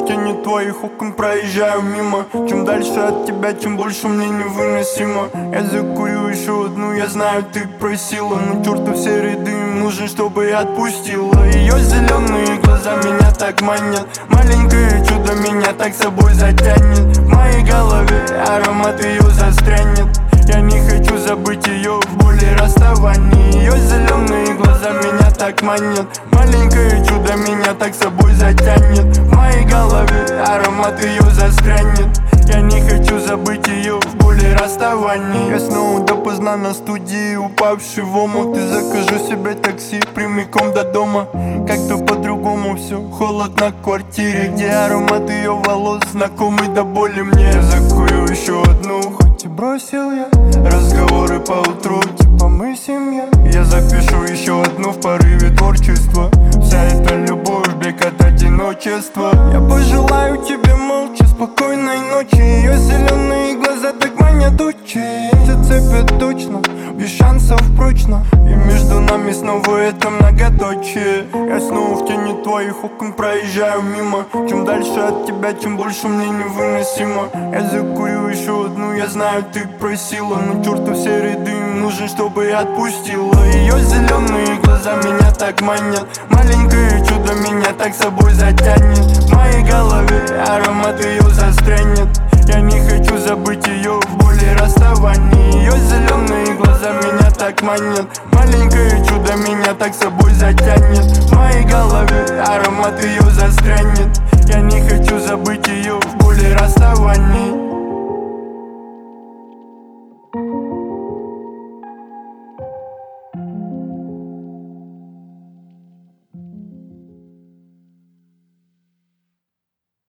в тени твоих окон проезжаю мимо. Чем дальше от тебя, тем больше мне невыносимо. Я закурю еще одну, я знаю, ты просила, но черту все ряды им нужен, чтобы я отпустила. Ее зеленые глаза меня так манят, маленькое чудо меня так собой затянет. В моей голове аромат ее застрянет. Я не хочу забыть ее в боли расставания. Ее зеленые глаза меня так манят, маленькое чудо меня так собой затянет. В моей голове аромат ее застрянет. Я не хочу забыть ее в боли расставания. Я снова допоздна на студии, упавший в омут. И закажу себе такси прямиком до дома. Как-то по-другому все, холод на квартире, где аромат ее волос знакомый до боли мне. Я закурю еще одну, хоть и бросил я разговоры по утру, типа мы семья. Я запишу еще одну в порыве творчества. Вся эта любовь, бег от одиночества. Я пожелаю тебе молча спокойной ночи. Ее зеленые глаза так манят очи. Зацепят точно, без шансов прочно. И между нами снова это многоточие. Я снова в тени твоих окон проезжаю мимо. Чем дальше от тебя, тем больше мне невыносимо. Я закурю еще одну, я знаю, ты просила, но черту все ряды им нужен, чтобы я отпустила. Ее зеленые глаза меня так манят, маленькое чудо меня так собой затянет. В моей голове аромат ее застрянет. Я не хочу забыть ее в боли расставания. Ее зеленые глаза меня так манят, маленькое чудо меня так собой затянет. В моей голове аромат ее застрянет. Я не хочу забыть ее в боли расставания.